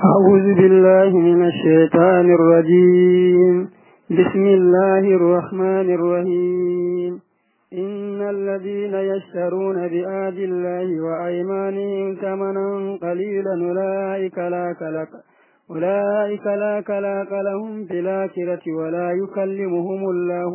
أعوذ بالله من الشيطان الرجيم. بسم الله الرحمن الرحيم. إن الذين يشترون بآيات الله وأيمانهم ثمنا قليلا أولئك لا خلاق لهم في الآخرة ولا يكلمهم الله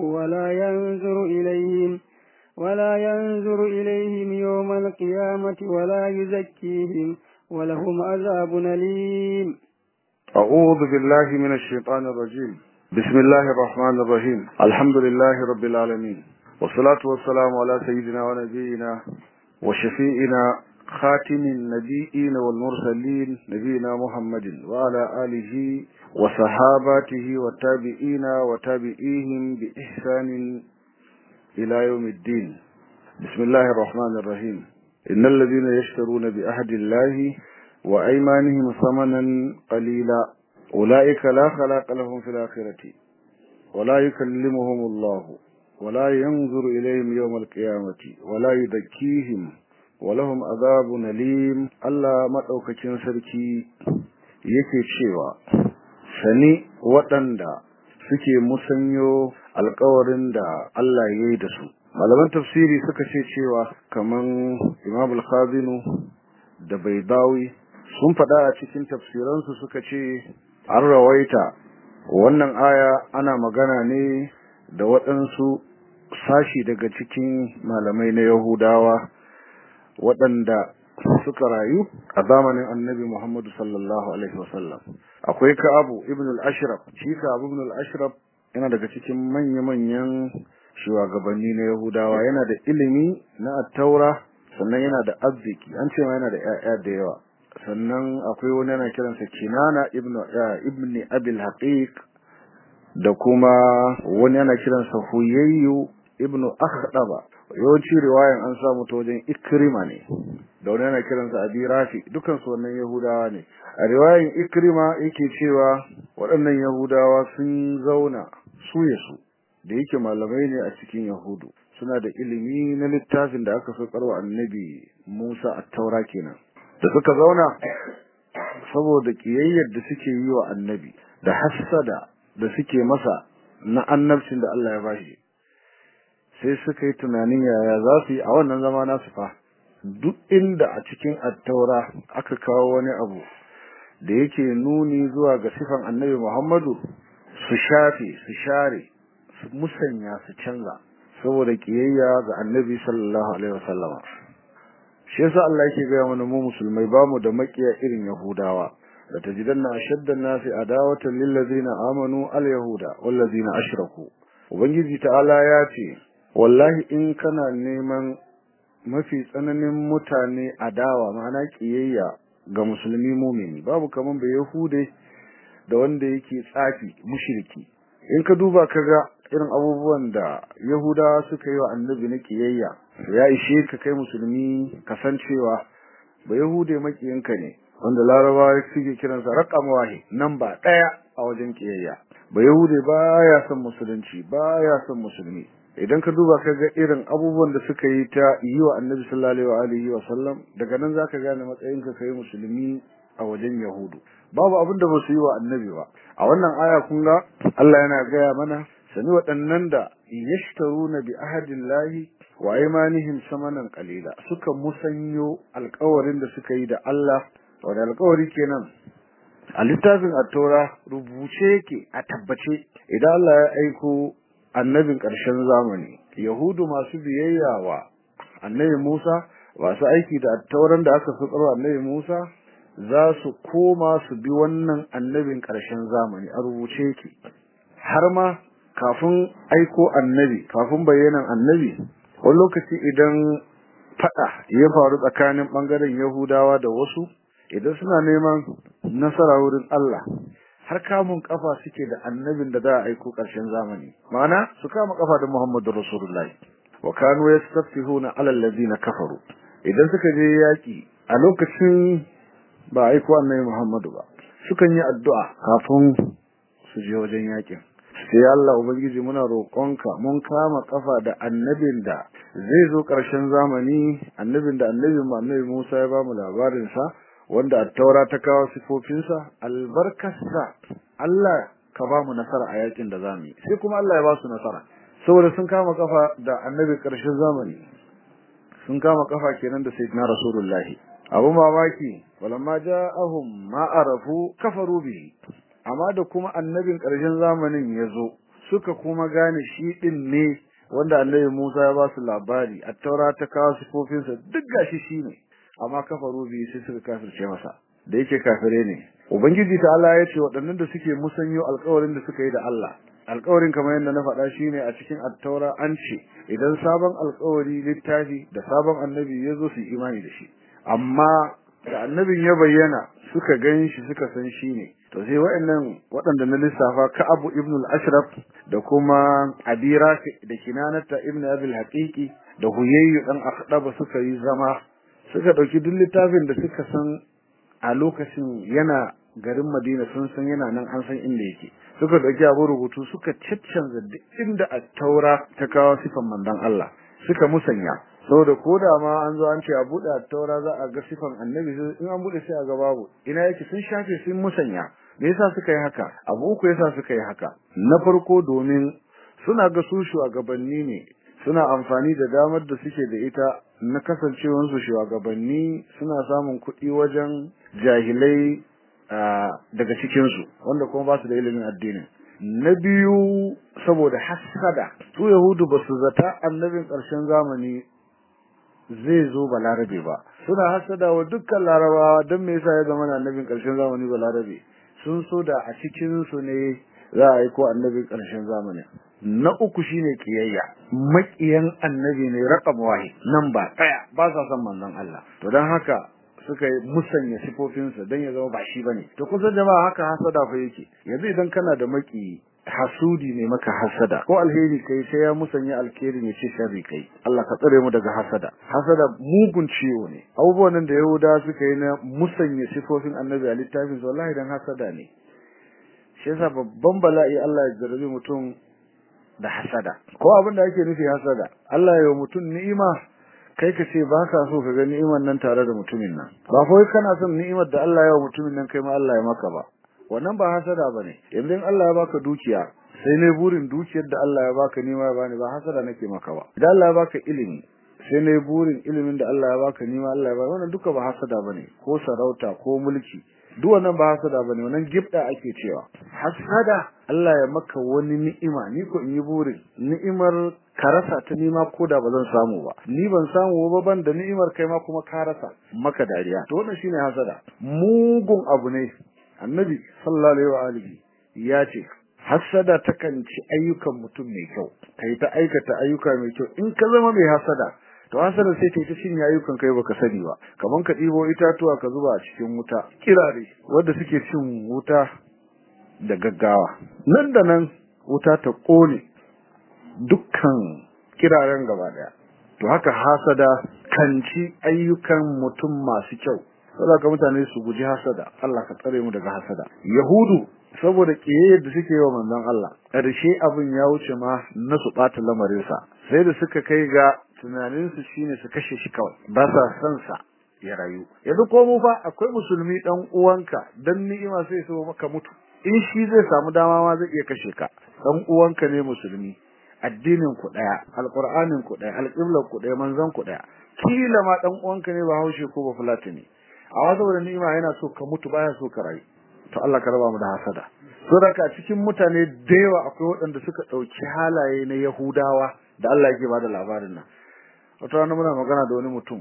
ولا ينظر إليهم يوم القيامة ولا يزكيهم ولهم عذاب أليم. أعوذ بالله من الشيطان الرجيم. بسم الله الرحمن الرحيم. الحمد لله رب العالمين، والصلاة والسلام على سيدنا ونبينا وشفيئنا خاتم النبيين والمرسلين نبينا محمد وعلى آله وصحاباته والتابعين وتابعيهم بإحسان إلى يوم الدين. بسم الله الرحمن الرحيم. إن الذين يشترون بعهد الله وأيمانهم ثمنا قليلا أولئك لا خلاق لهم في الآخرة ولا يكلمهم الله ولا ينظر إليهم يوم القيامة ولا يزكيهم ولهم عذاب أليم. الله مدaukakin sarki yake cewa sani waɗanda suke musanyo alƙawarin da Allah ya yi da su. Malaman tafsiri suka ce cewa kaman Imam al-Khazinu da Baydawi sun faɗa a cikin tafsiransu suka ce an rawaita wannan aya ana magana ne da waɗansu sashi daga cikin malamai na Yahudawa waɗanda suka rayu a zamanin Annabi Muhammad sallallahu alaihi wasallam. Akwai Ka'ab ibn al-Ashraf. Shi Ka'ab ibn al-Ashraf yana daga cikin manya-manyan shugabanni na Yahudawa, yana da ilimi na at-Taura, sannan yana da arziki, an ce ma yana da ƴaƴa da yawa. Sannan akwai wani yana kiransa Kinana ibn Abil Haqiq, da kuma wani yana kiransa Huyayyu ibn Akhdaba. Yawanci riwayan an samu ta wajen Ikrima ne, da wani yana kiransa Abi Rafi, dukan su wannan Yahudawa ne. A riwayan Ikrima yake cewa waɗannan Yahudawa sun zauna su da yake malamai ne a cikin Yahudu, suna da ilimi na littafin da aka saukarwa Annabi Musa at-Taura kenan. Da suka zauna saboda kiyayyar da suke yi wa Annabi da hassada da suke masa na annabcin da Allah ya bashi, sai suka yi tunanin yaya za su yi a wannan zama nasu fa. Duk inda a cikin at-Taura aka kawo wani abu da yake nuni zuwa ga sifan Annabi Muhammadu, su shafe, su share, su musanya, su canza saboda kiyayya ga Annabi sallallahu alaihi wasallam. Shi yasa Allah yake ga mana mu musulmai bamu da makiya irin Yahudawa. Da tajidanna ashaddan nasi adawatan lil ladina amanu al yahuda wal ladina ashraku. Ubangiji ta'ala ya ce wallahi in kana neman mafi tsananin mutane adawa, ma'ana kiyayya ga musulmi mumini, babu kaman bai Yahude da wanda yake tsafi mushriki. In ka duba kaga irin abubuwan da Yahudawa suka yi wa Annabi na kiyayya, ya ishe ka kai musulmi kasancewa ba Yahude makiyinka ne, wanda Larabawa suke kiransa raqam wahid, namba 1 a wajen kiyayya. Ba Yahude baya son musulunci, baya son musulmi. Idan ka duba kaga irin abubuwan da suka yi ta yi wa Annabi sallallahu alaihi wa sallam, daga nan zaka gane matsayinka kai musulmi a wajen Yahudu. Babu abin da ba su yi wa Annabi ba. A wannan aya kun ga Allah yana gaya mana sani waɗannan da yashtaruna bi ahadillahi wa aymanihim samanan qalila, suka musanyo alƙawarin da suka yi da Allah. Wanda alƙawari kenan a littafin at-Taura rubuce yake a tabbace. Idan Allah ya aiko annabin ƙarshen zamani, Yahudu masu biyayya wa Annabi Musa, masu aiki da at-Tauran da aka fitarwa Annabi Musa, za su koma su bi wannan annabin ƙarshen zamani a rubuce yake. Har ma kafin aiko annabi, kafin bayyanan annabi, wani lokaci idan fada ya faru tsakanin bangaren Yahudawa da wasu, idan suna neman nasara wurin Allah, har kamun kafa suke da annabin da za a aiko ƙarshen zamani, ma'ana su kama kafa da Muhammadu Rasulullahi. Wa kanu yastaftihuna ala allazina kafaru. Idan suka je yaki a lokacin ba aiko annabi Muhammadu ba, sukan yi addu'a kafin su je wajen yakin. Sai Allah ubangiji muna roƙonka, mun kama kafa da annabin da zai zo ƙarshen zamani, annabin da annabi Musa ya ba mu labarin sa, wanda at-taura ta kawo sifofinsa albarkarsa Allah ka ba mu nasara a yakin da zamu yi sai kuma Allah ya ba su nasara saboda sun kama kafa da annabi karshen zamani sun kama kafa kenan da sayyidina rasulullahi abu mamaki walamma ja'ahum ma arafu kafaru bihi amma da kuma annabin karshen zamanin yazo suka kuma gane shi din ne wanda annabi Musa ya ba su labari at-taura ta kawo sifofinsa duk gashi shine amma kafaru bihi sai suka kafirce masa da yake kafire ne ubangiji ta Allah ya ce waɗannan da suke musanyo alƙawarin da suka yi da Allah alƙawarin kamar yadda na faɗa shine a cikin at-taura an ce idan sabon alƙawari littafi da sabon annabi ya zo su imani da shi amma da annabin ya bayyana suka gan shi suka san shi ne to sai waɗanda na lissafa ka Abu ibn al-Ashraf da kuma Abi Rafi da Kinanata ibn Abi al-Haqiqi da Huyayyu dan Akhdaba suka yi zama suka dauki duk littafin da suka san a lokacin yana garin Madina sun san yana nan an san inda yake suka dauki abu rubutu suka caccanza duk inda at-Taura ta kawo sifan manzon Allah suka musanya saboda koda ma an zo an ce a buɗe at-Taura za a ga sifan annabi in an buɗe sai a ga babu ina yake sun shafe sun musanya me yasa suka yi haka abu uku yasa suka yi haka na farko domin suna ga su shugabanni ne suna amfani da damar da suke da ita na kasancewar su shugabanni suna samun kuɗi wajen jahilai daga cikin su wanda kuma ba su da ilimin addini na biyu saboda hasada su yahudu ba su zata annabin ƙarshen zamani zai zo balarabe ba suna hasada wa dukkan larabawa don me yasa ya zama annabin ƙarshen zamani balarabe sun so da a cikin su ne za a yi ko annabin ƙarshen zamani na uku shine kiyayya makiyan annabi ne raqam wahid nan ba daya ba sa son manzon Allah to dan haka suka musanya sifofinsa dan ya zama ba shi bane to kusan jama'a haka hasada fa yake yanzu idan kana da maki hasudi ne maka hasada ko alheri kai sai ya musanya alkhairi ne ce sharri kai Allah ka tsare mu daga hasada mugun ciwo ne abubuwan nan da Yahuda suka yi na musanya sifofin annabi a littafin wallahi dan hasada ne shi yasa babban bala'i Allah ya jarrabe mutum da hasada ko abin da ake nufi hasada Allah ya yi mutum ni'ima kai ka ce ba ka so ka ga ni'imar nan tare da mutumin nan ba fa kana son ni'imar da Allah ya yi mutumin nan kai ma Allah ya maka ba wannan ba hasada bane yanzu in Allah ya baka dukiya sai ne burin dukiyar da Allah ya baka nima ya bani ba hasada nake maka ba idan Allah ya baka ilimi sai ne burin ilimin da Allah ya baka nima Allah ya bani wannan duka ba hasada bane ko sarauta ko mulki duk wannan ba hasada bane wannan gibda ake cewa hasada Allah ya maka wani ni'ima ni ko in yi burin ni'imar ka rasa ta nima ko da ba zan samu ba ni ban samu ba ban da ni'imar kai ma kuma ka rasa maka dariya to wannan shine hasada mugun abu ne annabi sallallahu alaihi wa alihi ya ce hasada takan ci ayyukan mutum mai kyau kai ta aikata ayyuka mai kyau in ka zama mai hasada to hasada sai ta cinye ayyukan kai baka sani ba kaman ka dibo itatuwa ka zuba a cikin wuta kirare wanda suke cin wuta da gaggawa nan da nan wuta ta kone dukkan kiraren gaba daya to haka hasada kan ci ayyukan mutum masu kyau saboda mutane su guji hasada Allah ka tsare mu daga hasada yahudu saboda kiyayyar da suke wa manzon Allah karshe abin ya wuce ma na su bata lamarin sa sai da suka kai ga tunanin su shine su kashe shi kawai ba sa san sa ya rayu yanzu ko mu fa akwai musulmi dan uwanka dan ni'ima sai so maka mutu in shi zai samu dama ma zai iya kashe ka dan uwanka ne musulmi addinin ku daya alqur'anin ku daya alqiblar ku daya manzon ku daya kila ma dan uwanka ne ba haushe ko ba fulatani a wata wurin ni'ima yana so ka mutu baya so ka rayu to Allah ka raba mu da hasada so daga cikin mutane da yawa akwai waɗanda suka dauki halaye na Yahudawa da Allah yake bada labarin nan wata rana muna magana da wani mutum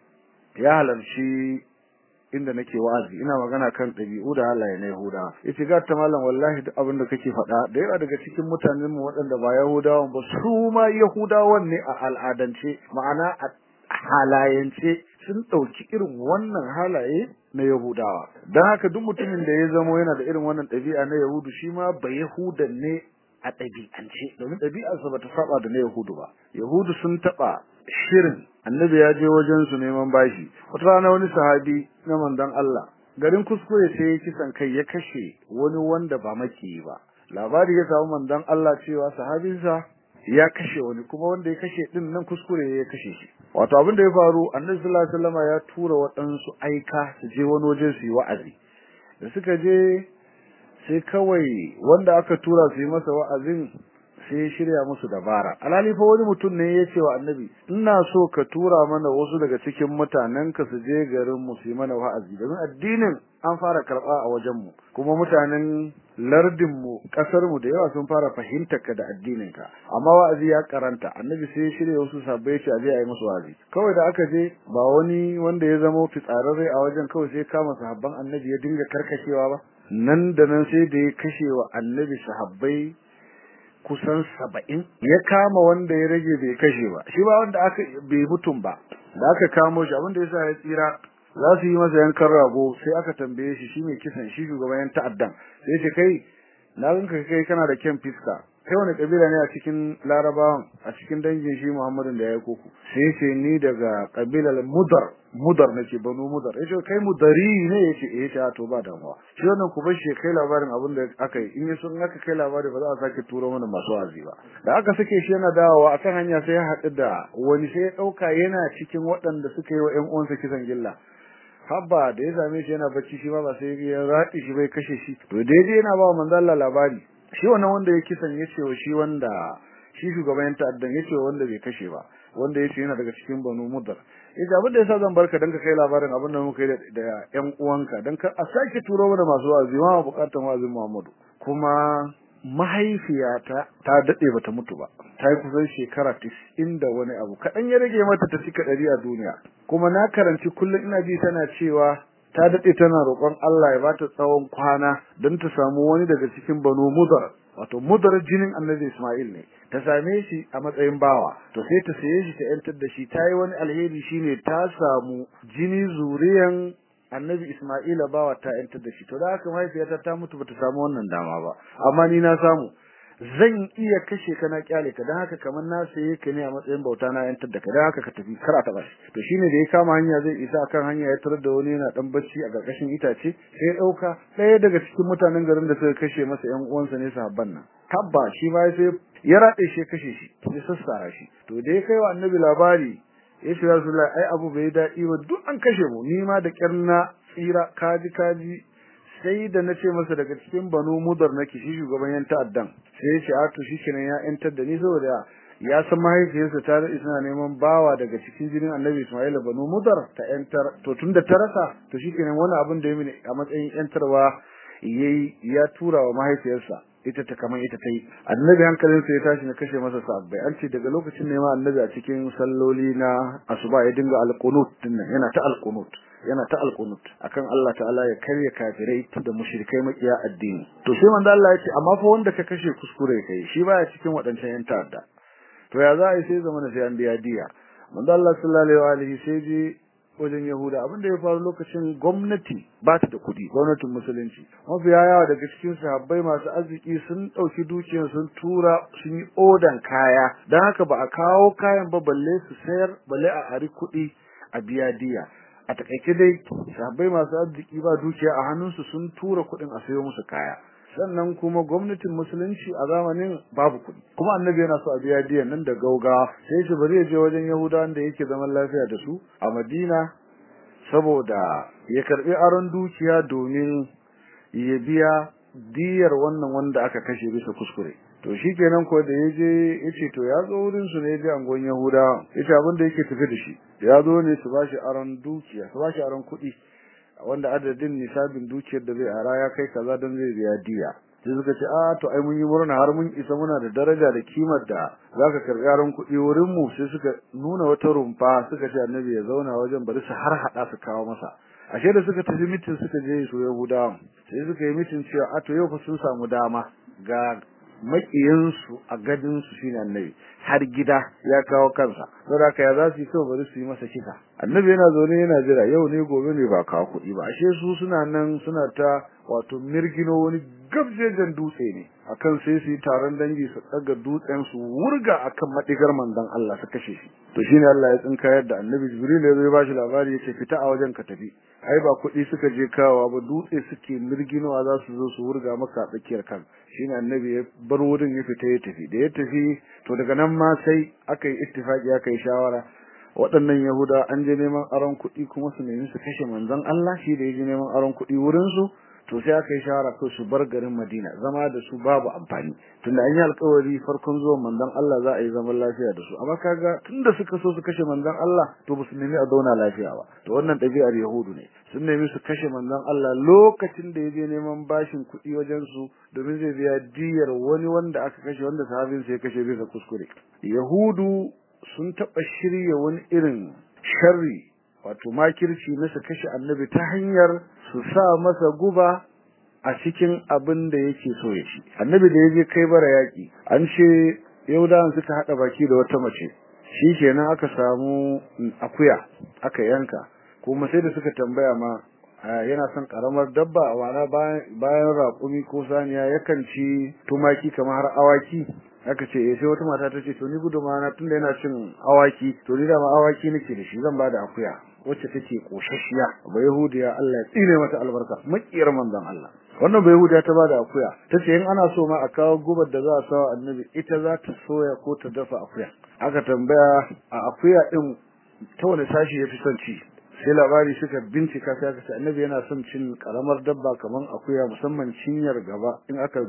ya halarci inda nake wa'azi ina magana kan dabi'u da halaye na Yahudawa yace ga ta mallam wallahi duk abin da kake faɗa da yawa daga cikin mutanen mu waɗanda ba Yahudawan ba su ma Yahudawan ne a al'adance ma'ana a halayance sun dauki irin wannan halaye na Yahudawa dan haka duk mutumin da ya zama yana da irin wannan dabi'a na Yahudu shi ma ba Yahudan ne a dabi'ance domin dabi'arsa bata saba da na Yahudu ba Yahudu sun taba shirin annabi ya je wajen su neman bashi wata rana wani sahabi na manzon Allah garin kuskure sai ya kisan kai ya kashe wani wanda ba maki ba labari ya samu manzon Allah cewa sahabinsa ya kashe wani kuma wanda ya kashe din nan kuskure ya kashe shi wato abin da ya faru Annabi sallallahu alaihi wasallam ya tura waɗansu aika su je wani waje su yi wa'azi da suka je sai kawai wanda aka tura su yi masa wa'azin sai ya shirya musu dabara alhali fa wani mutum ne ya ce wa Annabi ina so ka tura mana wasu daga cikin mutanenka su je garin mu su yi mana wa'azi domin addinin an fara karba a wajen mu kuma mutanen lardin mu kasar mu da yawa sun fara fahimtar ka da addinin ka amma wa'azi ya karanta Annabi sai ya shirya wasu sabbai ce a je a yi musu wa'azi kawai da aka je ba wani wanda ya zama fitsararre a wajen kawai sai kama sahabban Annabi ya dinga karkashewa ba nan da nan sai da ya kashe wa Annabi sahabbai kusan 70 ya kama wanda ya rage bai kashe ba shi ba wanda aka bai mutum ba da aka kamo shi abinda yasa ya tsira za su yi masa yankan rago sai aka tambaye shi mai kisan shi shugaban yan ta'addan sai ce kai na ganka kai kana da kyan fiska kai wani kabila ne a cikin larabawan a cikin dangin shi Muhammadin da ya koko sai ce ni daga kabilar mudar nake banu mudar yace kai mudari ne yace to ba damuwa shi wannan ku bar shi kai labarin abin da aka yi in yaso in aka kai labari ba za a sake turo mana masu wazi ba da aka sake shi yana dawowa akan hanya sai ya haɗu da wani sai ya dauka yana cikin waɗanda suka yi wa ƴan uwansa kisan gilla habba da ya same shi yana bacci shi ba sai ya rati shi bai kashe shi to daidai yana ba manzo Allah labari shi wannan wanda ya kisan yace wa shi wanda shi shugaban ta'addan yace wanda bai kashe ba wanda yace yana daga cikin banu mudar yace abin da yasa zan barka dan ka kai labarin abin da muka yi da ƴan uwanka dan ka a sake turo mana masu wa'azi ma bukatun wa'azin Muhammadu kuma mahaifiyata ta dade bata mutu ba ta yi kusan shekara 90 da wani abu kadan ya rage mata ta cika 100 a duniya kuma na karanci kullun ina ji tana cewa ta dade tana roƙon Allah ya bata tsawon kwana don ta samu wani daga cikin banu mudar wato mudar jinin Annabi Isma'il ne ta same shi a matsayin bawa to sai ta saye shi ta yantar da shi tayi wani alheri shine ta samu jini zuriyan Annabi Isma'ila bawa ta yantar da shi to da haka mahaifiyata ta mutu bata samu wannan dama ba amma ni na samu zan iya kashe ka na kyale ka dan haka kamar na saye ka ne a matsayin bauta na yantar da ka dan haka ka tafi kar a taba shi to shine da ya kama hanya zai isa akan hanya ya tarar da wani yana dan bacci a garkashin itace sai ya dauka ɗaya daga cikin mutanen garin da suka kashe masa ƴan uwansa ne sahabban nan tabba shi ma sai ya rade shi kashe shi ya sassara shi to da ya kai wa Annabi labari ya ce Rasulullahi ai abu bai daɗi ba duk an kashe mu ni ma da kyarna tsira kaji sai da nace masa daga cikin banu mudar nake shi shugaban yan ta'addan sai ya ce a to shikenan ya yantar da ni saboda ya san mahaifiyarsa ta da suna neman bawa daga cikin jinin Annabi Isma'il banu mudar ta yantar to tunda ta rasa to shikenan wani abin da ya mini a matsayin yantarwa yayi ya tura wa mahaifiyarsa ita ta kaman ita tai Annabi hankalinsa ya tashi na kashe masa sabbai an ce daga lokacin ne ma Annabi a cikin salloli na asuba ya dinga alqunut dinnan yana ta alqunut akan Allah ta'ala ya karya kafirai da mushrikai makiya addini to sai manzo Allah ya ce amma fa wanda ka kashe kuskure kai shi baya cikin wadancan yan ta'adda to ya za a yi sai zamana sai an biya diya manzo Allah sallallahu alaihi sai je wajen Yahuda abinda ya faru lokacin gwamnati ba ta da kudi gwamnatin musulunci mafiya yawa daga cikin sahabbai masu arziki sun dauki dukiyar sun tura sun yi odan kaya dan haka ba a kawo kayan ba balle su sayar balle a ari kudi a biya diya a takeice dai sahabbai masu arziki ba dukiya a hannunsu sun tura kudin a sayo musu kaya sannan kuma gwamnatin musulunci a zamanin babu kudi kuma Annabi yana so a biya diyan nan da gaugawa sai shi bari ya je wajen Yahudawan da yake zaman lafiya da su a Madina saboda ya karbi aron dukiya domin ya biya diyar wannan wanda aka kashe bisa kuskure to shikenan ko da yaje yace to ya zo wurin su ne da angon Yahudawa yace abin da yake tafi da shi ya zo ne su bashi aron dukiya su bashi aron kudi wanda adadin nisabin dukiyar da zai ara ya kai kaza dan zai biya diya sai suka ce to ai mun yi murna har mun isa muna da daraja da kimar da zaka karbi yaron kuɗi wurin mu sai suka nuna wata rumfa suka ce Annabi ya zauna wajen bari su har hada su kawo masa ashe da suka tafi mitin suka je su Yahudawa sai suka yi mitin cewa to yau fa sun samu dama ga makiyansu a gadin su shine Annabi har gida ya kawo kansa saboda haka ya za su yi kawai bari su yi masa kisa Annabi yana zaune yana jira yau ne gobe ne ba kawo kuɗi ba ashe su suna nan suna ta wato mirgino wani gabjejen dutse ne akan sai su yi taron dangi su daga dutsen su wurga akan madigar manzon Allah su kashe shi to shine Allah ya tsinkayar da Annabi Jibril ya zo ya bashi labari yace fita a wajen ka tafi ai ba kuɗi suka je kawo ba dutse suke mirginowa za su zo su wurga maka tsakiyar kan shine Annabi ya bar wurin ya fita ya tafi da ya tafi to daga nan ma sai aka yi ittifaki aka yi shawara waɗannan Yahuda an je neman aron kuɗi kuma su nemi su kashe manzon Allah shi da yaje neman aron kuɗi wurin su to sai aka yi shawara kai su bar garin Madina zama da su babu amfani tunda an yi alƙawari farkon zuwan manzon Allah za a yi zaman lafiya da su amma kaga tunda suka so su kashe manzon Allah to ba su nemi a zauna lafiya ba to wannan ɗabi'ar Yahudu ne sun nemi su kashe manzon Allah lokacin da yaje neman bashin kuɗi wajen su domin zai biya diyar wani wanda aka kashe wanda sahabin sai kashe bisa kuskure Yahudu sun taɓa shirya wani irin sharri wato makirci na su kashe annabi ta hanyar su sa masa guba a cikin abin da yake so ya ci annabi da yaje kai bara yaki an ce Yahudawan suka hada baki da wata mace shikenan aka samu akuya aka yanka kuma sai da suka tambaya ma yana son karamar dabba wana bayan raƙumi ko saniya yakan ci tumaki kamar har awaki aka ce sai wata mata ta ce to ni guduma na tunda yana cin awaki to ni da ma awaki nake da shi zan bada akuya wacce take koshashiya ba yahudiya Allah ya tsine mata albarka makiyar manzon Allah wannan ba yahudiya ta bada akuya tace in ana so ma a kawo gubar da za a sawa annabi ita za ta soya ko ta dafa akuya aka tambaya a akuya din ta wani sashi yafi son ci sai labari suka bincika sai aka ce annabi yana son cin karamar dabba kaman akuya musamman cinyar gaba in aka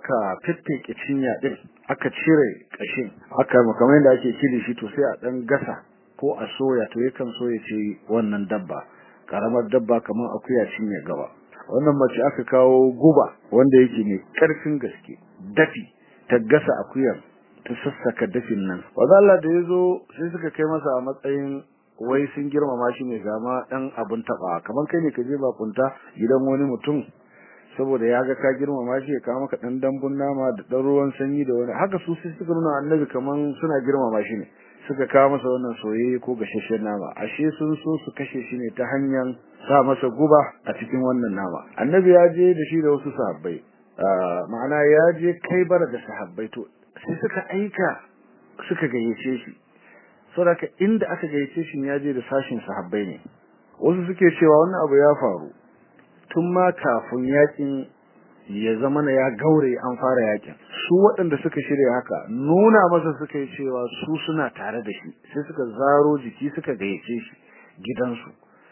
fiffike cinya din aka cire kashin aka kamar yadda ake kilishi to sai a dan gasa ko a soya to yakan so ya ce wannan dabba karamar dabba kaman akuya cinyar gaba wannan mace aka kawo guba wanda yake ne karfin gaske dafi ta gasa akuyar ta sassaka dafin nan wanda Allah da yazo sai suka kai masa a matsayin wai sun girmama shi ne gama dan abun taba kaman kai ne ka je bakunta gidan wani mutum saboda ya ga ka girmama shi ya kawo maka dan dambun nama da dan ruwan sanyi da wani haka su sai suka nuna annabi kaman suna girmama shi ne suka kawo masa wannan soyayye ko gashashen nama ashe sun so su kashe shi ne ta hanyar sa masa guba a cikin wannan nama annabi ya je da shi da wasu sahabbai ma'ana ya je kai bara da sahabbai to sai suka aika suka gayyace shi saboda inda aka gayyace shi ya je da sashin sahabbai ne wasu suke cewa wannan abu ya faru tun ma kafin yakin ya zama na ya gaure an fara yakin su waɗanda suka shirya haka nuna masa suka yi cewa su suna tare da shi sai suka zaro jiki suka gayyace shi gidansu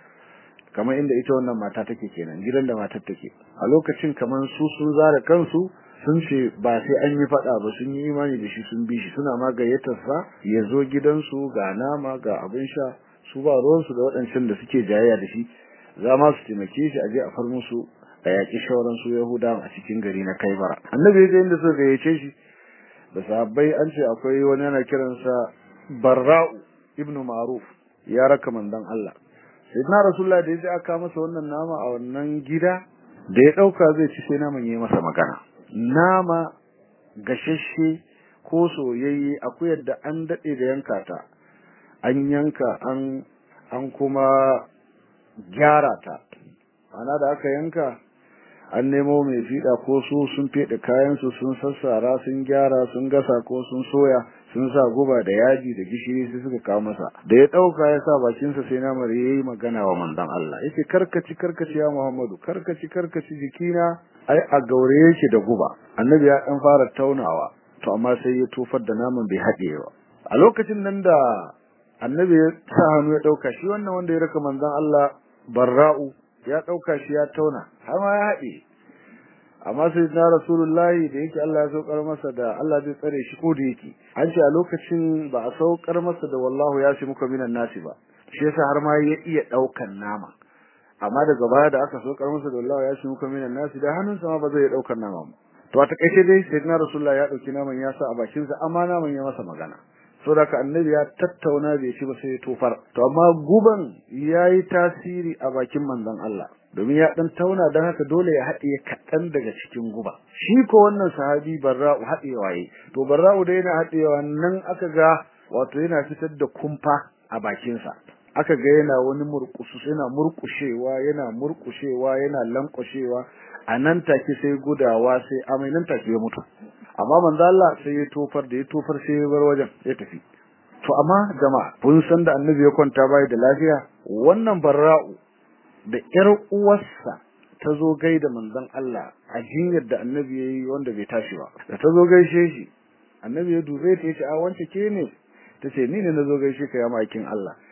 kamar inda ita wannan mata take kenan gidan da matar take a lokacin kamar su sun zara kansu sun ce ba sai an yi fada ba sun yi imani da shi sun bi shi suna ma gayyatar sa ya zo gidansu ga nama ga abin sha su ba ruwansu da waɗancan da suke jayayya da shi za ma su taimake shi a je a far musu a yaƙi shauran su Yahudawa a cikin gari na Kaibara annabi ya inda suka gayyace shi da sahabbai an ce akwai wani yana kiransa Barra'u ibn Ma'ruf ya raka manzon Allah sayyidina Rasulullah da yaji aka masa wannan nama a wannan gida da ya dauka zai ci sai naman yayi masa magana nama gashashe ko soyayye akwai yadda an dade da yanka ta an yanka an kuma gyara ta ana da aka yanka an nemo mai fiɗa ko su sun fede kayan su sun sassara sun gyara sun gasa ko sun soya sun sa guba da yaji da gishiri sai suka kawo masa da ya dauka ya sa bakin sa sai namar yayi magana wa manzon Allah yace karkaci ya Muhammadu karkaci jikina ai a gaure yake da guba annabi ya dan fara taunawa to amma sai ya tofar da naman bai haɗe ba a lokacin nan da annabi ya sa hannu ya dauka shi wannan wanda ya raka manzon Allah Barra'u ya dauka shi ya tauna har ma ya haɗe amma sai na Rasulullahi da yake Allah ya saukar masa da Allah zai tsare shi ko da yake an ce a lokacin ba a saukar masa da wallahu ya shi muka minan nasi ba shi yasa har ma ya iya daukan nama amma daga baya da aka saukar masa da wallahu ya shi muka minan nasi da hannunsa ma ba zai daukan nama ba to a takaice dai sai na Rasulullahi ya dauki naman ya sa a bakin sa amma naman ya masa magana saboda ka annabi ya tattauna bai shi ba sai ya tofar to amma guban yayi tasiri a bakin manzon Allah domin ya dan tauna dan haka dole ya haɗiye kaɗan daga cikin guba shi ko wannan sahabi Barra'u haɗewa yayi to Barra'u dai yana haɗewa nan aka ga wato yana fitar da kumfa a bakin sa aka ga yana wani murkusu yana murkushewa yana lankwashewa anan take sai gudawa sai amai nan take ya mutu amma manzo Allah sai ya tofar sai ya bar wajen ya tafi to amma jama'a kun san da annabi ya kwanta bai da lafiya wannan Barra'u da ƴar uwarsa ta zo gaida manzon Allah a jinyar da annabi yayi wanda bai tashi ba da ta zo gaishe shi annabi ya dube ta yace a wance ke ne tace ni ne nazo gaishe ka ya makin Allah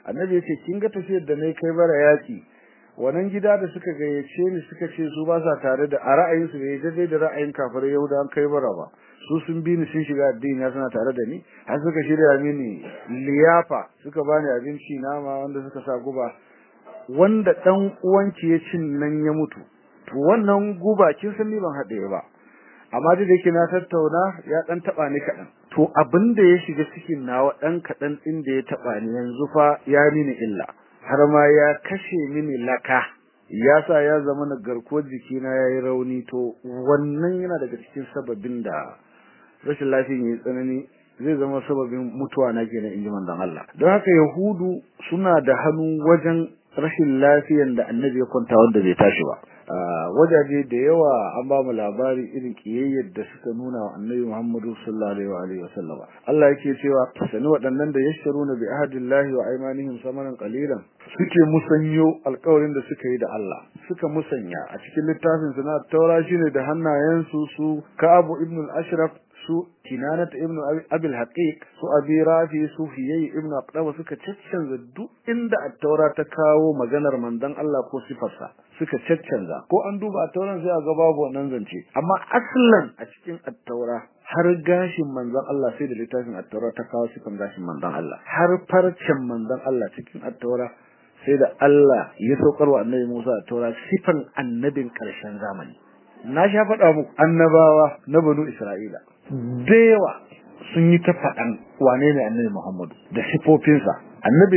annabi yace kin ga tafiyar da nayi kai bara yaki wannan gida da suka gayyace ni suka ce su ba sa tare da a ra'ayin su bai daidai da ra'ayin kafirai Yahudawan kai bara ba su sun bi ni sun shiga addini suna tare da ni har suka shirya mini liyafa suka bani abinci nama wanda suka sa guba wanda dan uwanki ya cin nan ya mutu to wannan guba kin san ni ban hade ba amma da yake na tattauna ya dan taba ni kadan to abinda ya shiga cikin nawa dan kadan din da ya taba ni yanzu fa ya mini illa har ma ya kashe mini laka ya sa ya zama na garkuwar jikina yayi rauni to wannan yana daga cikin sababin da rashin lafiya ne tsanani zai zama sababin mutuwa na kenan inji manzon Allah don haka yahudu suna da hannu wajen rashin lafiyan da annabi ya kwanta wanda bai tashi ba wajaje da yawa an ba mu labari irin kiyayyar da suka nuna wa annabi Muhammadu sallallahu alaihi wasallam Allah yake cewa sani waɗannan da yashtaruna bi ahdillahi wa aymanihim samanan qalilan suke musanyo alƙawarin da suka yi da Allah suka musanya a cikin littafin su na Taura shine da hannayensu su Ka'ab ibn al-Ashraf su Kinanat ibn Abil Haqiq su Abi Rafi su Hiyay ibn Aqdab suka caccanza duk inda at-Taura ta kawo maganar manzon Allah ko sifarsa suka caccanza ko an duba at-Tauran sai ga babu wannan zance amma aslan a cikin at-Taura har gashin manzon Allah sai da littafin at-Taura ta kawo sifan gashin manzon Allah har farcen manzon Allah cikin at-Taura sai da Allah ya saukarwa annabi Musa at-Taura sifan annabin karshen zamani na sha faɗa muku annabawa na banu Isra'ila da yawa sun yi ta faɗan wane ne annabi Muhammadu da sifofinsa annabi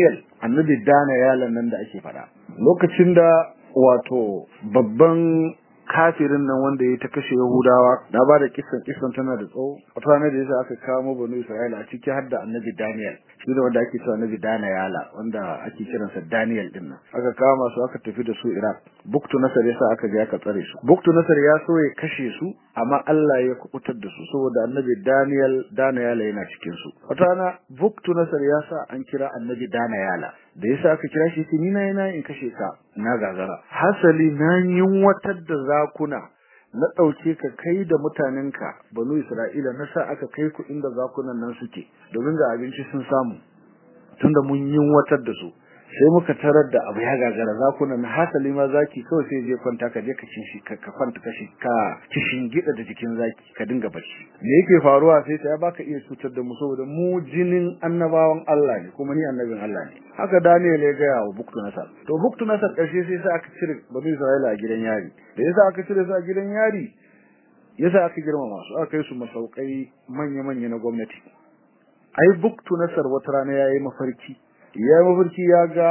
Daniel nan da ake faɗa lokacin da wato babban kafirin nan wanda ya ta kashe Yahudawa na ba da kissan tana da tsawo wata rana da yasa aka kamo banu Isra'ila a ciki har da annabi Daniel shi da wanda ake cewa annabi Daniel wanda ake kiransa Daniel din nan aka kama su aka tafi da su Iraq Buktu Nasar yasa aka je aka tsare su Buktu Nasar ya so ya kashe su amma Allah ya kubutar da su saboda annabi Daniel yana cikin su wata rana Buktu Nasar ya sa an kira annabi Daniel da yasa aka kira shi ni na in kashe ka na gagara hasali na yunwatar da zakuna na dauke ka kai da mutanenka banu Isra'ila na sa aka kai ku inda zakunan nan suke domin ga abinci sun samu tunda mun yunwatar da su sai muka tarar da abu ya gagara zakunan hasali ma zaki kawai sai je kwanta ka je ka cin shi ka kwanta ka shi ka kishin gida da jikin zaki ka dinga bacci me yake faruwa sai ta baka iya cutar da mu saboda mu jinin annabawan Allah ne kuma ni annabin Allah ne haka Daniel ya ga wa Buktu Nasar to Buktu Nasar karshe sai aka cire bani Isra'ila a gidan yari da yasa aka cire su a gidan yari yasa aka girmama su aka kai su masaukai manya na gwamnati ai Buktu Nasar wata rana yayi mafarki ya ga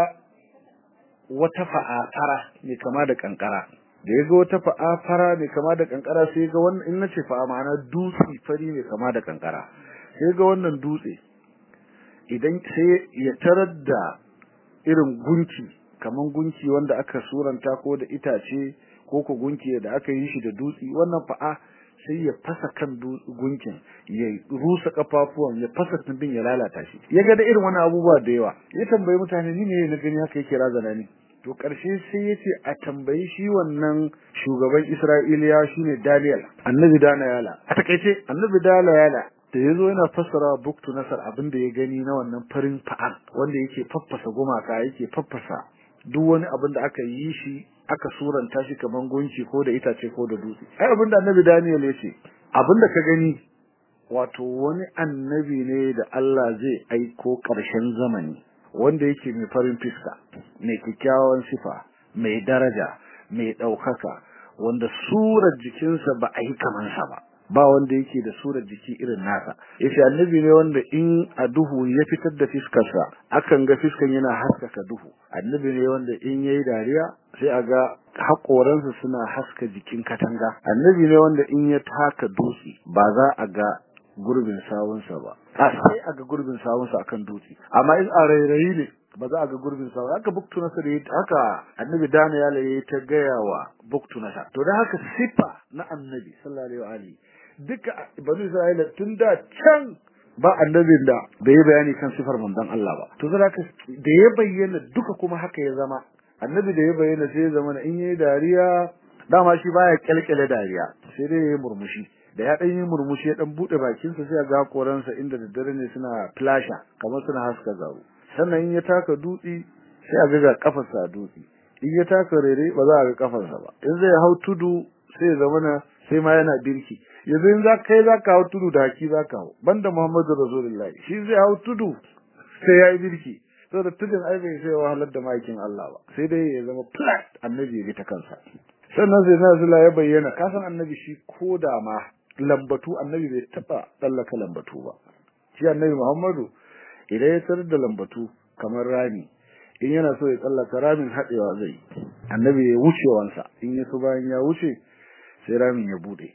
wata fa'a fara ne kama da kankara da ya ga wata fa'a fara ne kama da kankara sai ga wannan in nace fa'a ma'ana dutse fari ne kama da kankara sai ga wannan dutse idan sai ya tarar da irin gunki kaman gunki wanda aka suranta ko da itace ko gunki da aka yi shi da dutse wannan fa'a sai ya fasa kan gunkin ya rusa kafafuwan ya fasa tumbin ya lalata shi ya ga da irin wani abubuwa da yawa ya tambayi mutane ni ne na gani haka yake razana ni to karshe sai yace a tambayi shi wannan shugaban Isra'iliya shine Daniel annabi Daniel a takeice annabi Daniel da yazo yana fassara Buktu Nasar abin da ya gani na wannan farin fa'a wanda yake faffasa gumaka yake faffasa duk wani abin da aka yi shi aka suranta shi kaman gunki ko da itace ko da dutse ai abinda annabi Daniel yace abinda ka gani wato wani annabi ne da Allah zai aiko karshen zamani wanda yake mai farin fiska mai kikkiawan sifa mai daraja mai daukaka wanda surar jikinsa ba a yi kaman sa ba wanda yake da surar jiki irin nasa yace annabi ne wanda in a duhu ya fitar da fiskarsa akan ga fiskan yana haskaka duhu annabi ne wanda in yayi dariya sai a ga hakoransa suna haska jikin katanga annabi ne wanda in ya taka dutse ba za a ga gurbin sawunsa ba sai a ga gurbin sawunsa akan dutse amma in a rairayi ne ba za a ga gurbin sawun haka Buktu Nasar haka annabi Daniel ya ta gayawa Buktu Nasar to dan haka sifa na annabi sallallahu alaihi duka banu Isra'ila tun da can ba annabin da bai bayani kan sifar manzon Allah ba to zaka da ya bayyana duka kuma haka ya zama annabi da ya bayyana sai ya zama in yayi dariya dama shi baya kelkele dariya sai dai yayi murmushi da ya dan yi murmushi ya dan bude bakin sa sai ga koransa inda daddare ne suna flasha kamar suna haska zaru sannan in ya taka dutse sai a ga kafarsa a dutse, in ya taka rere ba za a ga kafarsa ba, in zai hau tudu sai ya zama sai ma yana birki. Yanzu in za ka hau tudu da haki za ka hau, banda Muhammadu Rasulullahi shi zai hau tudu sai ya yi birki, saboda tudun ai bai sai wahalar da ma'aikin Allah ba, sai dai ya zama flat annabi ya bi ta kansa. Sannan sai na zula ya bayyana, kasan annabi shi ko da ma lambatu annabi bai taba tsallaka lambatu ba. Shi annabi Muhammadu idan ya tarar da lambatu kamar rami, in yana so ya tsallaka ramin haɗewa zai, annabi ya wucewansa, in ya so bayan ya wuce sai ramin ya bude.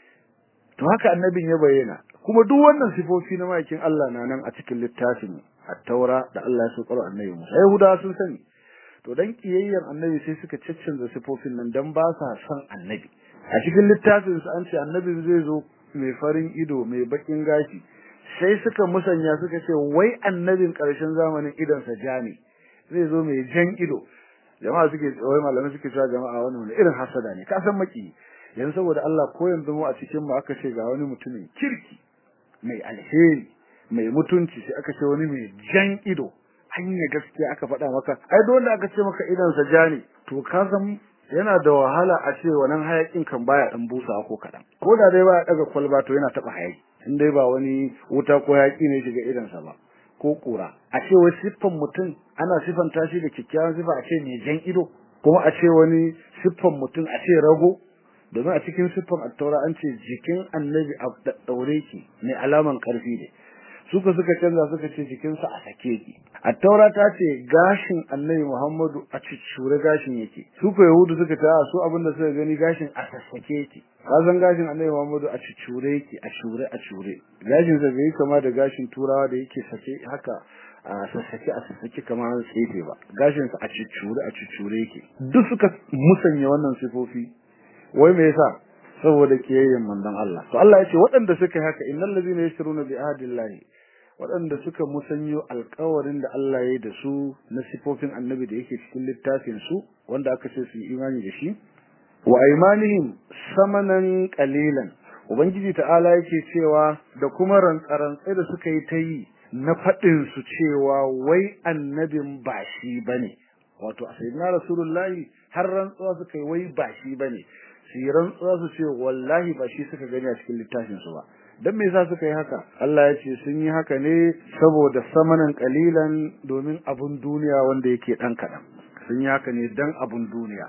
To haka annabin ya bayyana, kuma duk wannan sifofi na ma'aikin Allah na nan a cikin littafin at-Taura da Allah ya saukar annabi Musa. Yahudawa sun sani, to dan kiyayyen annabi sai suka caccanza sifofin nan dan ba sa son annabi. A cikin littafin su an ce annabi zai zo mai farin ido mai bakin gashi, sai suka musanya suka ce wai annabin karshen zamanin idan sa jami zai zo mai jan ido. Jama'a suke wai malamai suke cewa jama'a wannan irin hasada ne, ka san maki. Yanzu saboda Allah ko yanzu mu a cikin mu aka ce ga wani mutumin kirki mai alheri mai mutunci, sai aka ce wani mai jan ido, hanya gaskiya aka faɗa maka, ai dole aka ce maka idan sa jani, to ka san yana da wahala a ce wannan hayakin kan baya dan busa ko kadan, ko da dai baya daga kwalba to yana taba hayaki, in dai ba wani wuta ko hayaki ne shiga idan sa ba ko kura. A ce wai siffan mutum ana siffanta shi da kikkiawan siffa, a ce mai jan ido, kuma a ce wani siffan mutum a ce rago, domin a cikin siffan at-Taura an ce jikin annabi a daure ki mai alaman karfi ne, suka canza suka ce jikinsa a sake ki. At-Taura ta ce gashin annabi Muhammadu a cicure gashin yake, suka Yahudu suka ce su abinda suka gani gashin a sassake yake. Kazan gashin annabi Muhammadu a cicure yake, a shure gashin sa bai kama da gashin Turawa da yake sake haka a sassake kamar an tsefe ba, gashin sa a cicure yake. Duk suka musanya wannan sifofi, wai me yasa? Saboda kiyayyen manzon Allah. To Allah ya ce waɗanda suka haka innal ladina yashruna bi ahdillahi, waɗanda suka musanyo alƙawarin da Allah ya yi da su na sifofin annabi da yake cikin littafin su wanda aka ce su imani da shi, wa aymanihim samanan qalilan, ubangiji ta'ala yake cewa da kuma rantsarantsai da suka yi ta yi na faɗin su cewa wai annabin ba shi bane, wato sayyidina rasulullahi har rantsuwa suka yi wai ba shi bane, su yi rantsuwa su ce wallahi ba shi suka gani a cikin littafin su ba. Dan me yasa suka yi haka? Allah ya ce sun yi haka ne saboda samanan kalilan, domin abun duniya wanda yake dan kadan. Sun yi haka ne dan abun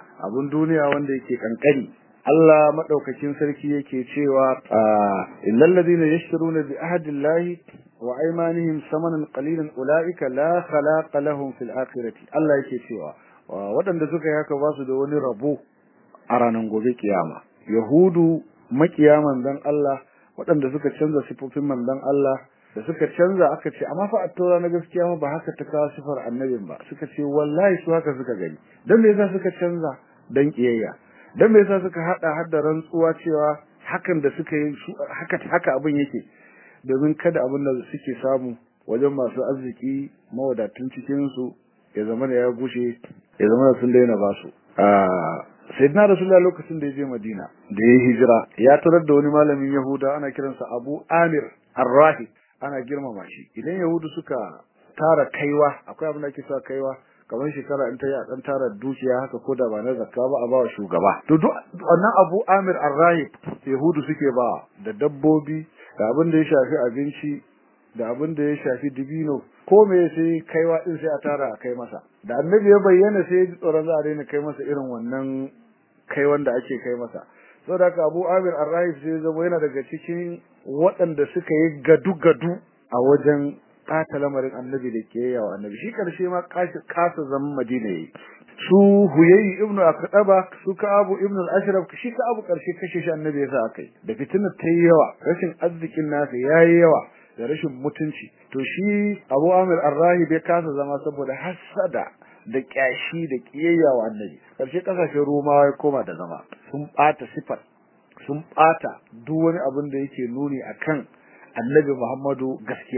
duniya wanda yake kankani. Allah madaukakin sarki yake cewa innal ladina yashtaruna bi ahdillahi wa aymanihim samanan qalilan ulaika la khalaqa lahum fil akhirati. Allah yake cewa waɗanda suka yi haka ba su da wani rabo a ranar gobe kiyama. Yahudu makiya manzon Allah, waɗanda suka canza sifofin manzon Allah, da suka canza aka ce amma fa at-Taura na gaskiya ma ba haka ta kawo sifar annabin ba, suka ce wallahi su haka suka gani. Dan me yasa suka canza? Dan kiyayya. Dan me yasa suka hada da rantsuwa cewa hakan da suka yi haka abin yake, domin kada abin da suke samu wajen masu arziki mawadatun cikin su ya zama da ya gushe, ya zama da sun daina basu. Sayyidina Rasulullah lokacin da ya je Madina da ya hijira, ya tarar da wani malamin Yahuda ana kiransa Abu Amir Ar-Rahib, ana girmama shi. Idan Yahudu suka tara kaiwa, akwai abin da ake sa kaiwa, kamar shekara in ta yi a dan tara dukiya haka ko da ba na zakka ba a bawa shugaba. To duk wannan Abu Amir Ar-Rahib Yahudu suke ba da dabbobi, da abin da ya shafi abinci, da abin da ya shafi dibino, ko me sai kaiwa din sai a tara a kai masa. Da annabi ya bayyana sai ya ji tsoron za a daina kai masa irin wannan kaiwan da ake kai masa. Saboda haka Abu Amir Ar-Rahib sai ya zama yana daga cikin waɗanda suka yi gadu a wajen ɓata lamarin annabi da ke yawa annabi. Shi karshe ma kasa zaman Madina yayi. Su Huyayi ibn Aqdaba, su Ka'ab ibn al-Ashraf, shi Ka'ab karshe kashe shi annabi ya sa akai. Da fitinar ta yi yawa, rashin arzikin nasa yayi yawa, da rashin mutunci. To shi Abu Amir Ar-Rahib ya kasa zama saboda hasada da kyashi da kiyayya wa annabi. Karshe kasashen Romawa ya koma da zama. Sun bata sifar, sun bata duk wani abin da yake nuni akan annabi Muhammadu gaskiya ne.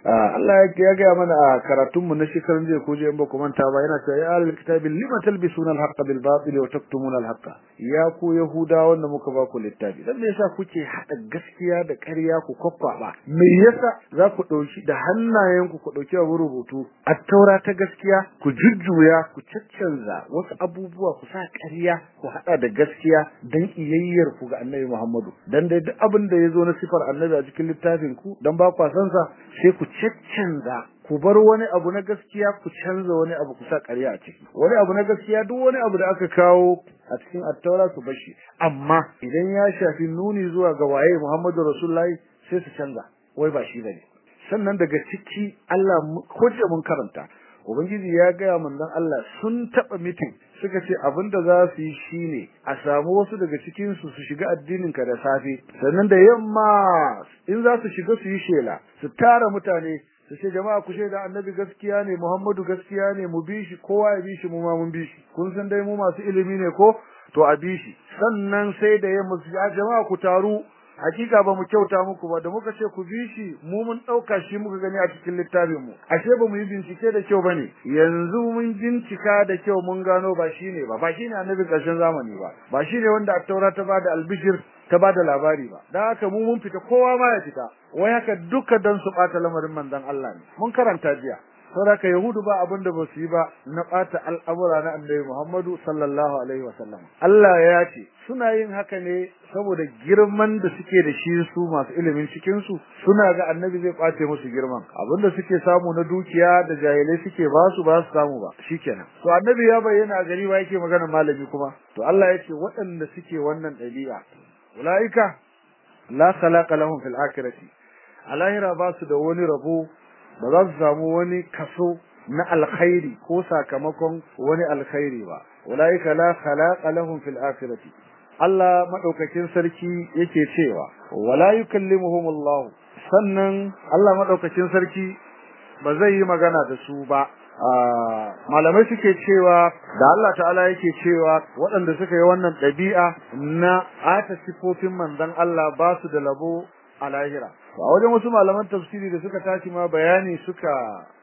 Allah ya ga mana a karatun mu na shekarun jiya ko je in ba ku manta ba yana cewa ya ahlul kitabi lima talbisuna al-haqqa bil batil wa taktumuna al-haqqa ya ku yahuda wanda muka ba ku littafi dan me yasa kuke hada gaskiya da ƙarya ku ba me yasa za ku dauki da hannayen ku dauki abu rubutu at-taura ta gaskiya ku jujjuya ku caccanza wasu abubuwa ku sa ƙarya ku hada da gaskiya dan iyayyar ku ga Annabi Muhammadu dan dai duk abin da yazo na sifar Annabi a cikin littafin ku dan ba ku san sa sai ku caccanza ku bar wani abu na gaskiya ku canza wani abu ku sa ƙarya a ciki wani abu na gaskiya duk wani abu da aka kawo a cikin at-taura su bashi amma idan ya shafi nuni zuwa ga waye Muhammadu Rasulullahi sai su canza wai ba shi bane sannan daga ciki Allah ko je mun karanta ubangiji ya ga manzon Allah sun taba mitin suka ce abinda za su yi shine a samu wasu daga cikin su shiga addinin ka da safe sannan da yamma in za su shiga su yi shela su tara mutane su ce jama'a ku shaida annabi gaskiya ne Muhammadu gaskiya ne mu bi shi kowa ya bi shi mu ma mun bi shi kun san dai mu masu ilimi ne ko to a bi shi sannan sai da yamma su jama'a ku taru hakika ba mu kyauta muku ba da muka ce ku bi shi mu mun dauka shi muka gani a cikin littafin mu ashe ba mu yi bincike da kyau bane yanzu mun bincika da kyau mun gano ba shine ba shine annabi karshen zamani ba shine wanda at-taura ta bada albishir ta bada labari ba dan haka mu mun fita kowa ma ya fita wai haka duka dan su bata lamarin manzon Allah ne mun karanta jiya saboda yahudu ba abinda ba su yi ba na bata al'amura na annabi Muhammadu sallallahu alaihi wasallam Allah ya ce suna yin haka ne saboda girman da suke da shi su masu ilimin cikin su suna ga annabi zai kwace musu girman abinda suke samu na dukiya da jahilai suke ba su samu ba shikenan to annabi ya bayyana a gari ba yake magana malami kuma to Allah ya ce waɗanda suke wannan dabi'a ulaika la khalaqa lahum fil akhirati alahira ba su da wani rabo ba za su samu wani kaso na alkhairi ko sakamakon wani alkhairi ba ulaika la khalaqa lahum fil akhirati Allah madaukakin sarki yake cewa wala yukallimuhum Allah sannan Allah madaukakin sarki ba zai yi magana da su ba malamai suke cewa da Allah ta'ala yake cewa waɗanda suka yi wannan ɗabi'a na ata sifofin manzon Allah ba su da labo a lahira a wajen wasu malaman tafsiri da suka tashi ma bayani suka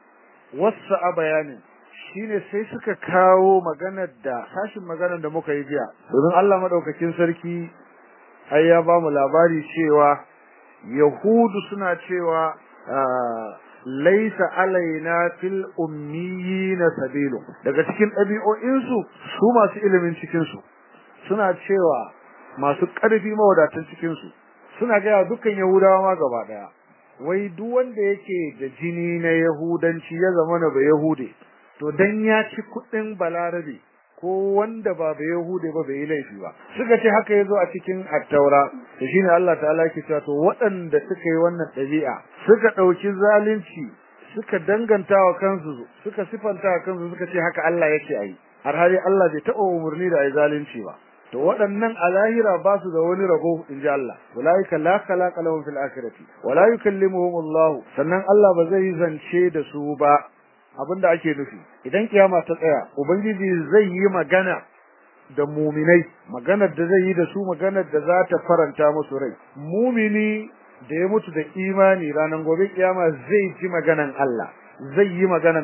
wasa bayanin shine sai suka kawo maganar da muka yi jiya domin Allah madaukakin sarki ai ya ba mu labari cewa yahudu suna cewa laisa alaina fil ummiyina sabilu daga cikin ɗabi'o'insu su masu ilimin cikin su suna cewa masu ƙarfi mawadatan cikin su suna ga dukkan yahudawa ma gaba daya wai duk wanda yake da jini na yahudanci ya zama na ba yahude to dan ya ci kudin balarabe ko wanda ba yahude ba bai laifi ba suka ce haka yazo a cikin at-taura to shine Allah ta'ala yake cewa to waɗanda suka yi wannan dabi'a suka dauki zalunci suka dangantawa kansu suka sifanta kansu suka ce haka Allah yake ai har hali Allah bai taɓa umurni da ai zalunci ba to waɗannan alahira ba su da wani rabo inji Allah ulaika la khalaqa lahum fil akhirati wala yukallimuhum Allah sannan Allah ba zai zance da su ba abinda ake nufi idan kiyama ta tsaya ubangiji zai yi magana da mu'minai maganar da zai yi da su maganar da za ta faranta musu rai mu'mini da ya mutu da imani ranar gobe kiyama zai ji maganan Allah zai yi magana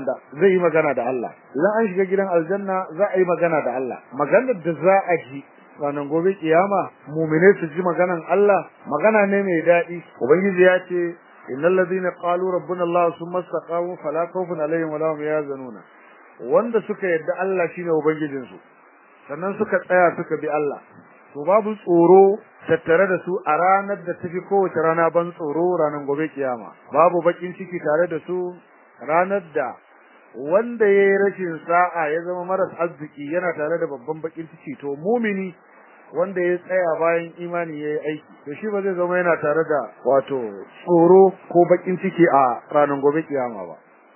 da Allah idan an shiga gidan aljanna za a yi magana da Allah maganar da za a ji ranar gobe kiyama mu'mine su ji maganan Allah magana ne mai dadi ubangiji ya ce innal ladina qalu rabbuna Allah thumma istaqamu fala khawfun alaihim wala hum yahzanun wanda suka yadda Allah shine ubangijin su sannan suka tsaya suka bi Allah to babu tsoro tattare da su a ranar da tafi kowace rana ban tsoro ranar gobe kiyama babu bakin ciki tare da su ranar da wanda yayi rashin sa'a ya zama maras arziki yana tare da babban bakin ciki to mumini wanda ya tsaya bayan imani yayi aiki to shi ba zai zama yana tare da wato tsoro ko bakin ciki a ranar gobe kiyama ba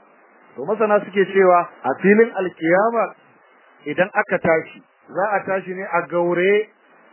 to masana suke cewa a filin alkiyama idan aka tashi za a tashi ne a gaure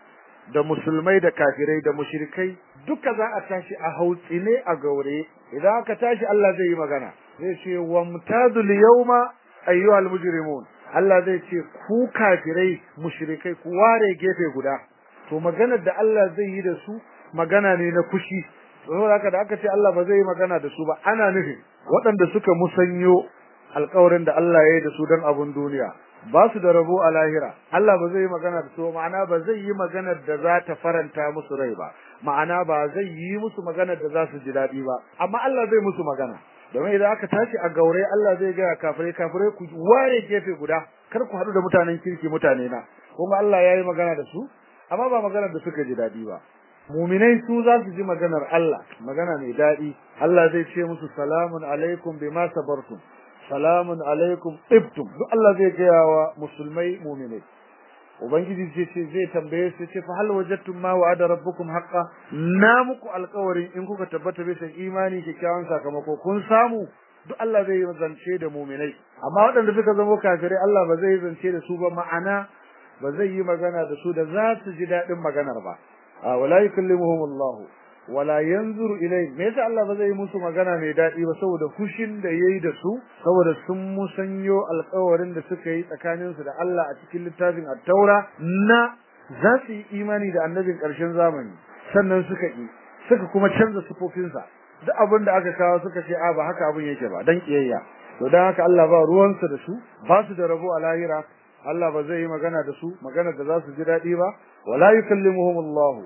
da musulmai da kafirai da mushrikai duka za a tashi a hautsine a gaure idan aka tashi Allah zai yi magana zai ce wamtazul yawma ayyuhal mujrimun Allah zai ce ku kafirai mushrikai ku ware gefe guda to maganar da Allah zai yi da su magana ne na fushi saboda haka da aka ce Allah ba zai yi magana da su ba ana nufin waɗanda suka musanyo alƙawarin da Allah ya yi da su don abun duniya ba su da rabo a lahira. Allah ba zai yi magana da su, ma'ana ba zai yi maganar da za ta faranta musu rai ba, ma'ana ba zai yi musu maganar da za su ji daɗi ba, amma Allah zai musu magana. Domin idan aka tashi a gaure Allah zai gaya kafirai ku ware gefe guda, kar ku haɗu da mutanen kirki mutane na. Kuma Allah ya yi magana da su, amma ba maganar da suka ji daɗi ba. Muminai su za su ji maganar Allah, magana mai daɗi. Allah zai ce musu salamun alaikum bima sabartum, salamun alaikum ibtum. Duk Allah zai gaya wa musulmai muminai. Ubangiji zai tambaye su ce fa hal wajadtum ma wa'ada rabbukum haqqan, na muku alƙawarin in kuka tabbata bisa imani kyakkyawan sakamako kun samu. Duk Allah zai zance da muminai, amma waɗanda suka zama kafirai Allah ba zai zance da su ba, ma'ana ba zai yi magana da su da za su ji daɗin maganar ba. wala yukallimuhum Allah wala yanzuru ilayhim. Me yasa Allah ba zai musu magana mai daɗi ba? Saboda fushin da yayi da su, saboda sun musanyo alƙawarin da suka yi tsakanin su da Allah a cikin littafin at-Taura na za su yi imani da annabin ƙarshen zamani, sannan suka kuma canza sufofinsa. Duk abin da aka kawo suka ce ba haka abin yake ba, dan kiyayya. To dan haka Allah ba ruwansa da su, ba su da rabo a lahira. Allah ba zai yi magana da su magana da za su ji daɗi ba. wala yukallimuhum Allah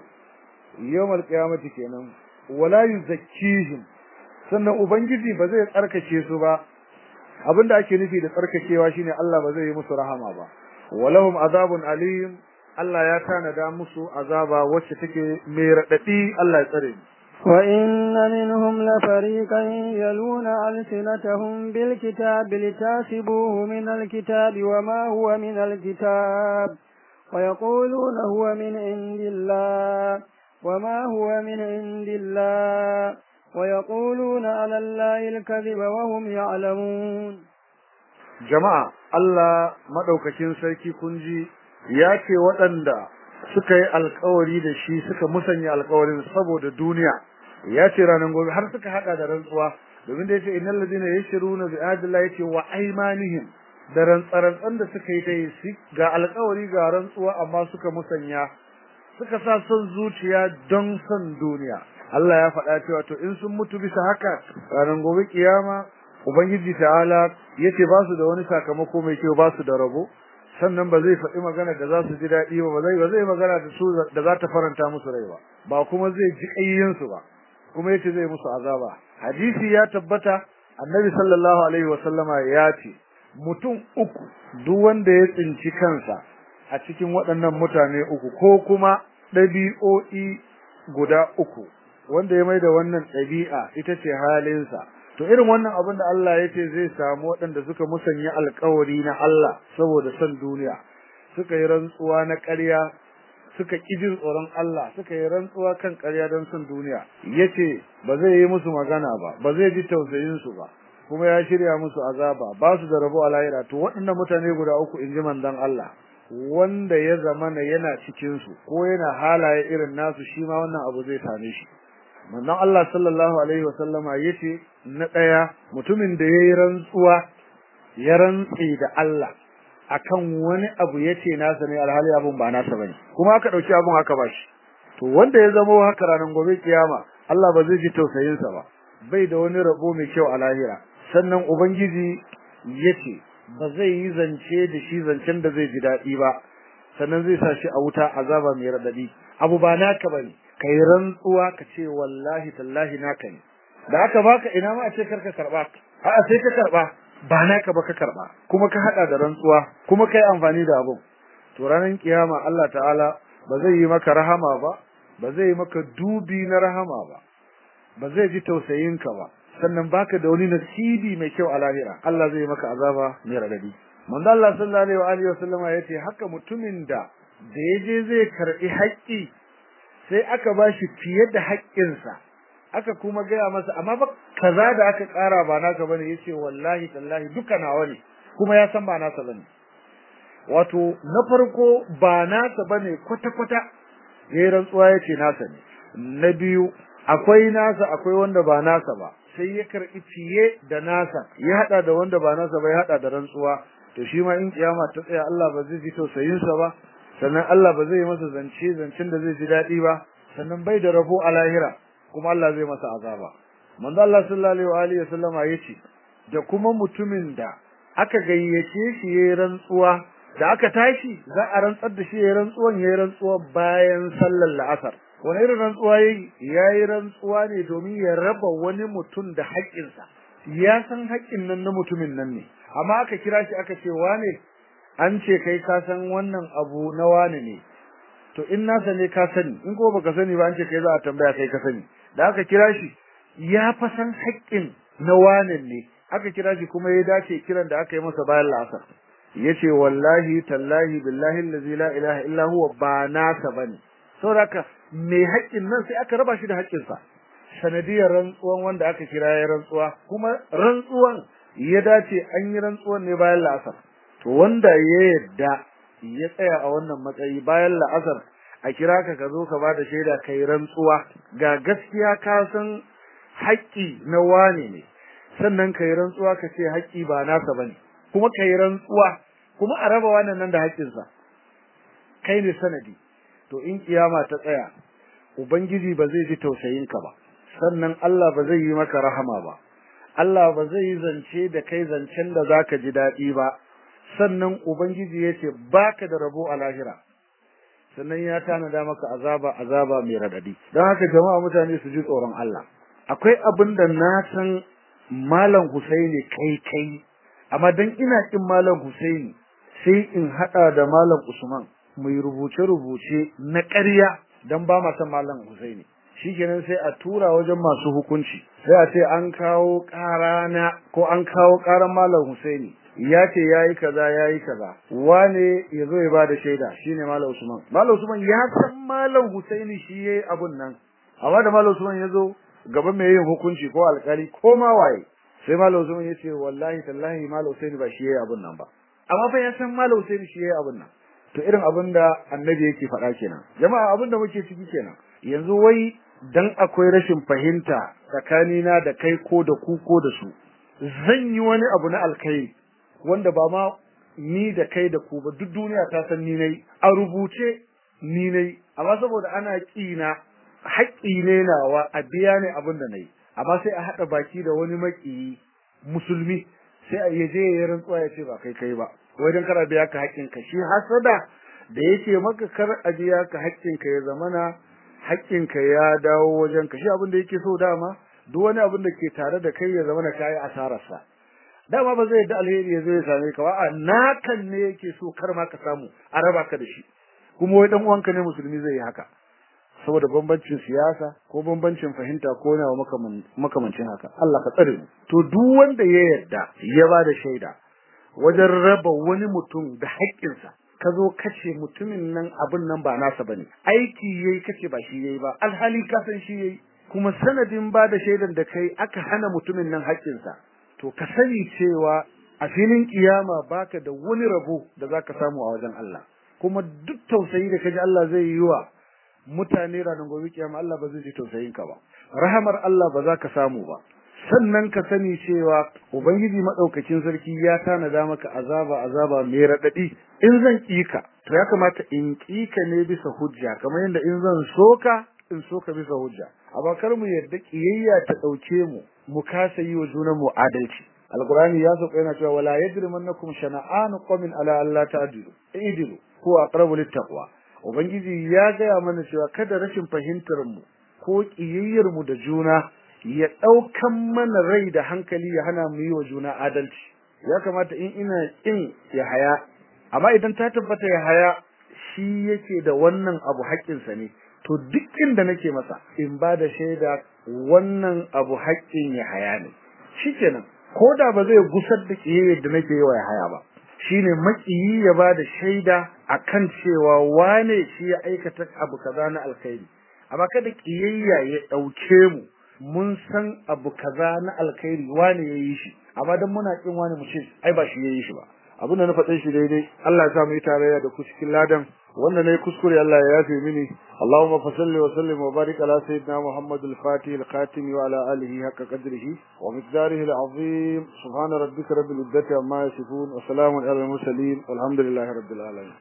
yawmal qiyamati kenan, wala yuzakkihim, sannan ubangiji ba zai tsarkake su ba. Abinda ake nufi da tsarkakewa shine Allah ba zai yi musu rahama ba. walahum azabun alim, Allah ya tanada musu azaba wacce take mai radadi. Allah ya tsare mu. وإن منهم لفريقا يلون ألسنتهم بالكتاب لتحسبوه من الكتاب وما هو من الكتاب ويقولون هو من عند الله وما هو من عند الله ويقولون على الله الكذب وهم يعلمون. جماعة الله مدوكاكين sarki kunji ya ce waɗanda suka yi alƙawari da shi suka musanya alƙawarin saboda duniya, ya ce ranar gobe har suka hada da rantsuwa, domin da yace innal ladina yashruna bi ahdillahi yace wa aymanihim, da rantsarantsan da suka yi ta yi ga alƙawari ga rantsuwa amma suka musanya, suka sa son zuciya don son duniya. Allah ya faɗa cewa to in sun mutu bisa haka ranar gobe kiyama ubangiji ta'ala yace ba su da wani sakamako mai kyau, ba su da rabo. Sannan ba zai faɗi magana da za su ji daɗi ba, ba zai magana da su da za ta faranta musu rai ba kuma zai ji ƙayyinsu ba, kuma yace zai musu azaba. Hadisi ya tabbata Annabi sallallahu alaihi wa sallama ya ce mutum uku duk wanda ya tsinci kansa a cikin waɗannan mutane uku ko kuma ɗabi'o'i guda uku, wanda ya maida wannan ɗabi'a ita ce halinsa, to irin wannan abin da Allah ya ce zai samu waɗanda suka musanya alƙawari na Allah saboda son duniya, suka yi rantsuwa na ƙarya, suka ƙi jin tsoron Allah, suka yi rantsuwa kan ƙarya don son duniya. Yace ba zai yi musu magana ba zai ji tausayin su ba, kuma ya shirya musu azaba, ba su da rabo a lahira. To waɗannan mutane guda uku in ji manzon Allah, wanda ya zamana yana cikin su ko yana halaye irin nasu, shi ma wannan abu zai same shi. Manzon Allah sallallahu alaihi wasallama yace na ɗaya mutumin da yayi rantsuwa ya rantsi da Allah akan wani abu yace nasa ne alhali abun ba nasa bane, kuma aka dauki abun haka bashi, to wanda ya zama haka ranar gobe kiyama Allah ba zai ji tausayin sa ba, bai da wani rabo mai kyau a lahira. Sannan ubangiji yace ba zai yi zance da shi zancen da zai ji dadi ba, sannan zai sa shi a wuta azaba mai radadi. Abu ba naka bane, kai rantsuwa ka ce wallahi tallahi naka ne, da aka baka ina ma a ce karka karba, a'a sai ka karba, ba naka ba ka karba, kuma ka hada da rantsuwa, kuma kai amfani da abun. To ranar kiyama Allah ta'ala ba zai yi maka rahama ba zai yi maka dubi na rahama ba zai ji tausayin ka ba, sannan baka da wani nasibi mai kyau a lahira. Allah zai maka azaba mai radadi. Manzo Allah sallallahu alaihi wa sallama yace haka mutumin da yaje zai karbi haƙƙi sai aka bashi fiye da haƙƙinsa, aka kuma gaya masa amma ba kaza da aka ƙara ba naka bane, yace wallahi tallahi duka nawa ne, kuma ya san ba nasa bane. Wato na farko ba nasa bane kwata-kwata, yayin rantsuwa yace nasa ne. Na biyu akwai nasa akwai wanda ba nasa ba, sai ya karbi fiye da nasa, ya hada da wanda ba nasa ba, ya hada da rantsuwa. To shi ma in kiyama ta tsaya Allah ba zai ji tausayin sa ba, sannan Allah ba zai masa zancen da zai ji dadi ba, sannan bai da rabo a lahira, kuma Allah zai masa azaba. manzo Allah sallallahu alaihi wasallama yace da kuma mutumin da aka gayyace shi yayin rantsuwa da aka tashi za a rantsar da shi yayin rantsuwa bayan sallar la'asar wani irin rantsuwa yayi rantsuwa ne domin ya raba wani mutum da haƙƙinsa ya san haƙƙin nan na mutumin nan ne amma aka kira shi aka ce wane an ce kai ka san wannan abu na wane ne to in nasa ne ka sani in ko baka sani ba an ce kai za a tambaya kai ka sani da aka kira shi ya fa san haƙƙin na wane ne aka kira shi kuma ya dace kiran da aka yi masa bayan la'asar yace wallahi tallahi billahi allazi la ilaha illa huwa ba nasa bane saboda me haƙƙin nan sai aka raba shi da haƙƙinsa sanadiyar rantsuwan wanda aka kira ya rantsuwa kuma rantsuwan ya dace an yi rantsuwan ne bayan la'asar to wanda ya yadda ya tsaya a wannan matsayi bayan la'asar a kira ka zo ka bada shaida kai rantsuwa ga gaskiya ka san haƙƙi na wane ne sannan kai rantsuwa ka ce haƙƙi ba nasa bane kuma kai rantsuwa kuma a raba wannan nan da haƙƙinsa kai ne sanadi to in kiyama ta tsaya ubangiji ba zai ji tausayin ka ba sannan Allah ba zai yi maka rahama ba Allah ba zai yi zance da kai zancen da zaka ji dadi ba sannan ubangiji yace baka da rabo a lahira sannan ya tanada maka azaba mai radadi dan haka jama'a mutane su ji tsoron Allah akwai abinda na san Malam Husaini kai amma dan ina kin Malam Husaini sai in hada da Malam Usman mai rubuce na ƙarya dan ba ma san Malam Husaini shikenan sai a tura wajen masu hukunci sai a ce an kawo ƙarana ko an kawo ƙaran Malam Husaini ya ce yayi kaza wane yazo ya bada shaida shine Malam Usman ya san Malam Husaini shi yayi abun nan amma da Malam Usman yazo gaban mai yin hukunci ko alƙali ko ma waye sai Malam Usman yace wallahi tallahi Malam Husaini ba shi yayi abun nan ba amma fa ya san Malam Husaini shi yayi abun nan to irin abinda annabi yake faɗa kenan jama'a abinda muke ciki kenan yanzu wai dan akwai rashin fahimta tsakanina da kai ko da ku ko da su zan yi wani abu na alkai wanda ba ma ni da kai da ku ba duk duniya ta san ni nayi a rubuce ni nayi amma saboda ana kina haƙƙi ne nawa a biya ne abin da nayi amma sai a hada baki da wani maki musulmi sai a yaje ya rantsuwa ya ce ba kai ba wai dan kar a biya ka haƙƙin ka shi hasada da yake maka kar a biya ka haƙƙin ka ya zamana haƙƙin ka ya dawo wajen ka shi abin da yake so dama duk wani abin da ke tare da kai ya zamana kai asarar sa dama ba zai da alheri ya zo ya same ka ba a nakan ne yake so kar ma ka samu a raba ka da shi kuma wai dan uwanka ne musulmi zai yi haka saboda bambancin siyasa ko bambancin fahimta ko nawa makamancin haka Allah ka tsare mu to duk wanda ya yarda ya bada shaida wajen raba wani mutum da haƙƙinsa ka zo kace mutumin nan abin nan ba nasa bane aiki yayi kace ba shi yayi ba alhali ka san shi yayi kuma sanadin bada shaidan da kai aka hana mutumin nan haƙƙinsa to ka sani cewa a filin kiyama baka da wani rabo da zaka samu a wajen Allah kuma duk tausayi da kaji Allah zai yi wa mutane ranar gobe kiyama Allah ba zai ji tausayin ka ba rahamar Allah ba za ka samu ba sannan ka sani cewa ubangiji madaukakin sarki ya tanada maka azaba mai radadi in zan kika to ya kamata in kika ne bisa hujja kamar yadda in zan soka bisa hujja amma kar mu yadda kiyayya ta dauke mu kasa yi wa junan mu adalci alqur'ani ya so yana cewa wala yajrimannakum shana'an qawmin ala alla ta'dilu idilu huwa aqrabu littaqwa ubangiji ya gaya mana cewa kada rashin fahimtar mu ko kiyayyar mu da juna ya daukan mana rai da hankali ya hana mu yi wa juna adalci ya kamata in ina kin ya haya amma idan ta tabbata ya haya shi yake da wannan abu haƙƙinsa ne to duk inda nake masa in ba da shaida wannan abu haƙƙin ya haya ne shikenan koda ba zai gusar da kiyayyar da nake yi wa ya haya ba shine makiyi ya bada shaida akan cewa wane shi ya aikata abu kaza na alkhairi amma kada kiyayya ya dauke mu mun san abu kaza na alkhairi wane yayi shi amma dan muna kin wani mu ce ai ba shi yayi shi ba abin da na faɗe shi daidai Allah ya sa mu yi tarayya da ku cikin ladan wanda nayi kuskure Allah ya yafe mini Allahumma salli wa sallim wa barik ala sayyidina Muhammad al-Fatih al-Khatim wa ala alihi haqqa qadrihi wa miqdarihi al-azim subhana rabbika rabbil izzati amma yasifun wa salamun ala al-mursalin walhamdulillahi rabbil alamin